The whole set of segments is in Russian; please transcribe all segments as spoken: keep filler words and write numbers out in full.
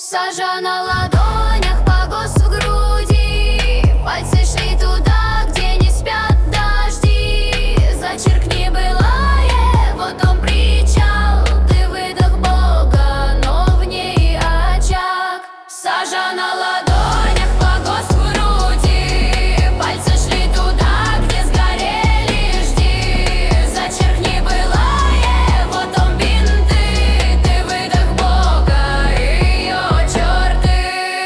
Сажа на ладонях, погос в груди. Пальцы шли туда, где не спят дожди. Зачеркни былое, вот он причал. Ты выдох Бога, но в ней очаг. Сажа на ладонях, погос в груди. Пальцы шли туда, где сгорели, жди. Зачеркни былое, вот он бинты. Ты выдох Бога, ее черты.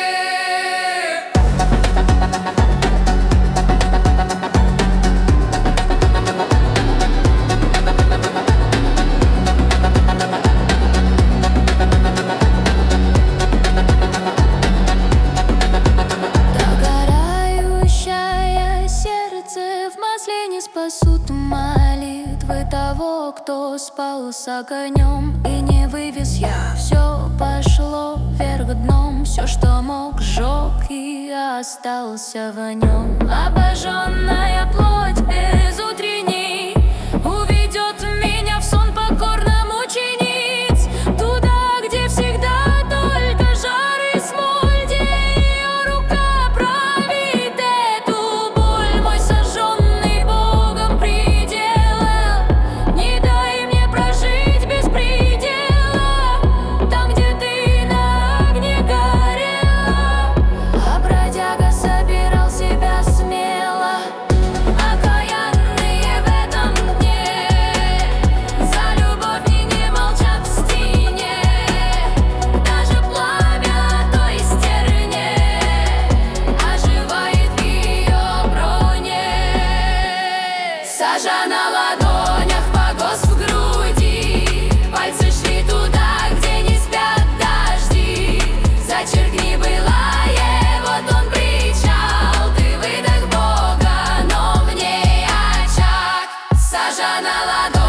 Догорающее сердце в масле не спасут молитвы того, кто спал с огнем и не вывез я. Все пошло вверх дном, все, что мог, сжег и остался в нем. Обожженная плоть без утренней уведет меня в сон покорно мучениц, туда, где всегда только жар и смоль, где ее рука правит эту боль. Мой сожженный Богом предела, не дай мне прожить без предела, там, где ты на огне горела. А бродяга собирал себя смело, окаянные в этом дне. За любовь и не молчат в стене, даже пламя той стерне оживает в ее броне. Сажа на ладонях, погос в груди. Пальцы шли туда, где не спят дожди. Зачеркни былое, вот он причал. Ты выдох Бога, но в ней очаг. Сажа на ладонях.